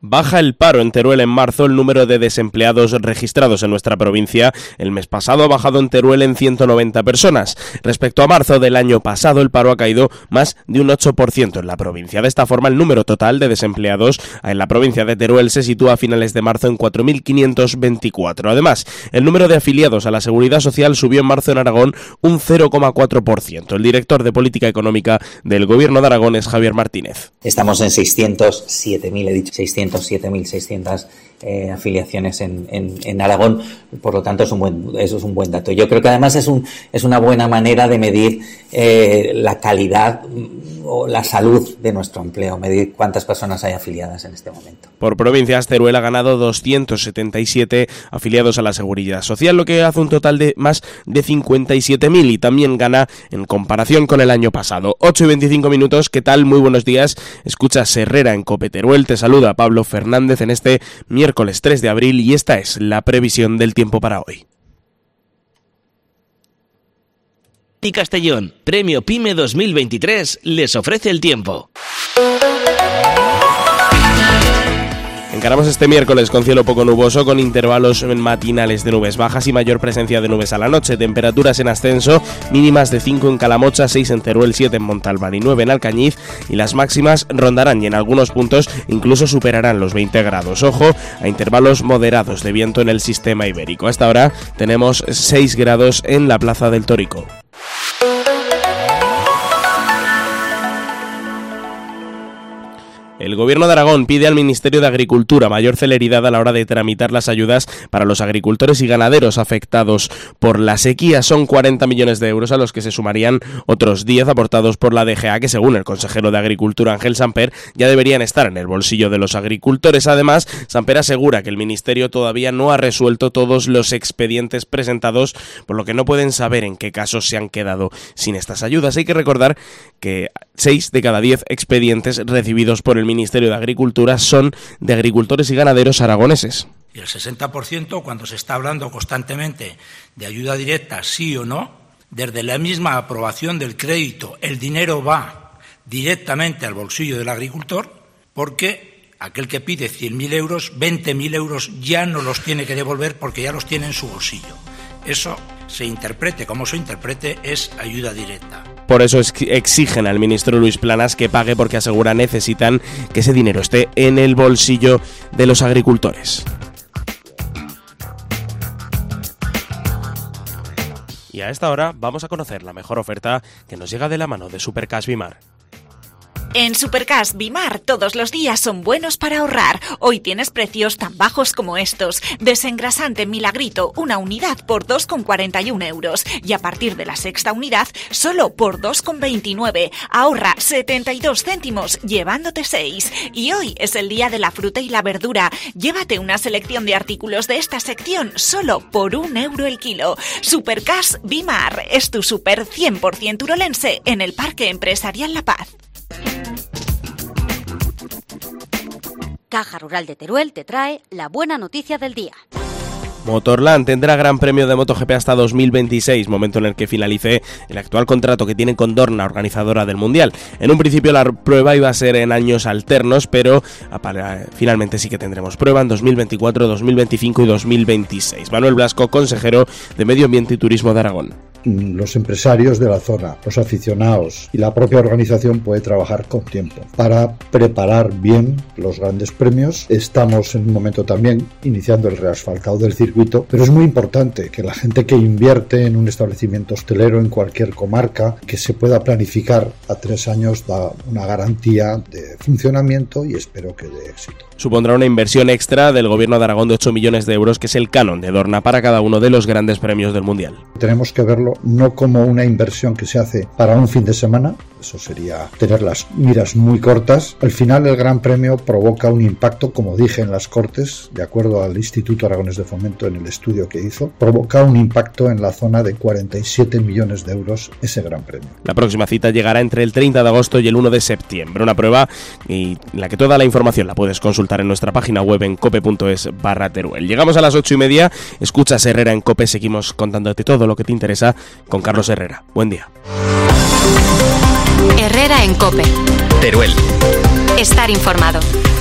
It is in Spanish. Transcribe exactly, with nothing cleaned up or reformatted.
Baja el paro en Teruel en marzo. El número de desempleados registrados en nuestra provincia el mes pasado ha bajado en Teruel en ciento noventa personas. Respecto a marzo del año pasado, el paro ha caído más de un ocho por ciento en la provincia. De esta forma, el número total de desempleados en la provincia de Teruel se sitúa a finales de marzo en cuatro mil quinientos veinticuatro. Además, el número de afiliados a la Seguridad Social subió en marzo en Aragón un cero coma cuatro por ciento. El director de Política Económica del Gobierno de Aragón es Javier Martínez. Estamos en seiscientos siete mil, he dicho, seiscientos siete mil seiscientas eh, afiliaciones en, en, en Aragón, por lo tanto es un buen, eso es un buen dato. Yo creo que además es, un, es una buena manera de medir eh, la calidad o la salud de nuestro empleo, medir cuántas personas hay afiliadas en este momento. Por provincias, Teruel ha ganado doscientos setenta y siete afiliados a la Seguridad Social, lo que hace un total de más de cincuenta y siete mil, y también gana en comparación con el año pasado. ocho y veinticinco minutos, ¿qué tal? Muy buenos días. Escuchas Herrera en COPE Teruel. Te saluda Pablo Fernández en este miércoles tres de abril y esta es la previsión del tiempo para hoy. Y Castellón, Premio PYME dos mil veintitrés, les ofrece el tiempo. Encaramos este miércoles con cielo poco nuboso, con intervalos matinales de nubes bajas y mayor presencia de nubes a la noche. Temperaturas en ascenso, mínimas de cinco en Calamocha, seis en Teruel, siete en Montalbán y nueve en Alcañiz, y las máximas rondarán y en algunos puntos incluso superarán los veinte grados. Ojo a intervalos moderados de viento en el sistema ibérico. Hasta ahora tenemos seis grados en la Plaza del Torico. El Gobierno de Aragón pide al Ministerio de Agricultura mayor celeridad a la hora de tramitar las ayudas para los agricultores y ganaderos afectados por la sequía. Son cuarenta millones de euros a los que se sumarían otros diez aportados por la D G A, que según el consejero de Agricultura Ángel Samper ya deberían estar en el bolsillo de los agricultores. Además, Samper asegura que el Ministerio todavía no ha resuelto todos los expedientes presentados, por lo que no pueden saber en qué casos se han quedado sin estas ayudas. Hay que recordar que seis de cada diez expedientes recibidos por el Ministerio de Agricultura son de agricultores y ganaderos aragoneses. Y el sesenta por ciento, cuando se está hablando constantemente de ayuda directa, sí o no, desde la misma aprobación del crédito, el dinero va directamente al bolsillo del agricultor, porque aquel que pide cien mil euros, veinte mil euros ya no los tiene que devolver porque ya los tiene en su bolsillo. Eso, se interprete como se interprete, es ayuda directa. Por eso exigen al ministro Luis Planas que pague, porque asegura necesitan que ese dinero esté en el bolsillo de los agricultores. Y a esta hora vamos a conocer la mejor oferta que nos llega de la mano de Supercash Bimar. En Supercash Bimar todos los días son buenos para ahorrar. Hoy tienes precios tan bajos como estos. Desengrasante Milagrito, una unidad por dos con cuarenta y uno euros. Y a partir de la sexta unidad, solo por dos con veintinueve. Ahorra setenta y dos céntimos, llevándote seis. Y hoy es el día de la fruta y la verdura. Llévate una selección de artículos de esta sección solo por un euro el kilo. Supercash Bimar es tu super cien por ciento urolense en el Parque Empresarial La Paz. Caja Rural de Teruel te trae la buena noticia del día. Motorland tendrá Gran Premio de MotoGP hasta dos mil veintiséis, momento en el que finalice el actual contrato que tiene con Dorna, organizadora del Mundial. En un principio la prueba iba a ser en años alternos, pero para, finalmente sí que tendremos prueba en dos mil veinticuatro, dos mil veinticinco y dos mil veintiséis. Manuel Blasco, consejero de Medio Ambiente y Turismo de Aragón. Los empresarios de la zona, los aficionados y la propia organización puede trabajar con tiempo para preparar bien los grandes premios. Estamos en un momento también iniciando el reasfaltado del circuito, pero es muy importante que la gente que invierte en un establecimiento hostelero en cualquier comarca, que se pueda planificar a tres años, da una garantía de funcionamiento y espero que de éxito. Supondrá una inversión extra del Gobierno de Aragón de ocho millones de euros, que es el canon de Dorna para cada uno de los grandes premios del Mundial. Tenemos que verlo no como una inversión que se hace para un fin de semana, eso sería tener las miras muy cortas. Al final el Gran Premio provoca un impacto, como dije en las Cortes, de acuerdo al Instituto Aragonés de Fomento en el estudio que hizo, provoca un impacto en la zona de cuarenta y siete millones de euros ese Gran Premio. La próxima cita llegará entre el treinta de agosto y el uno de septiembre, una prueba en la que toda la información la puedes consultar en nuestra página web en cope punto es barra Teruel. Llegamos a las ocho y media, escuchas Herrera en COPE, seguimos contándote todo lo que te interesa con Carlos Herrera. Buen día. Herrera en COPE. Teruel. Estar informado.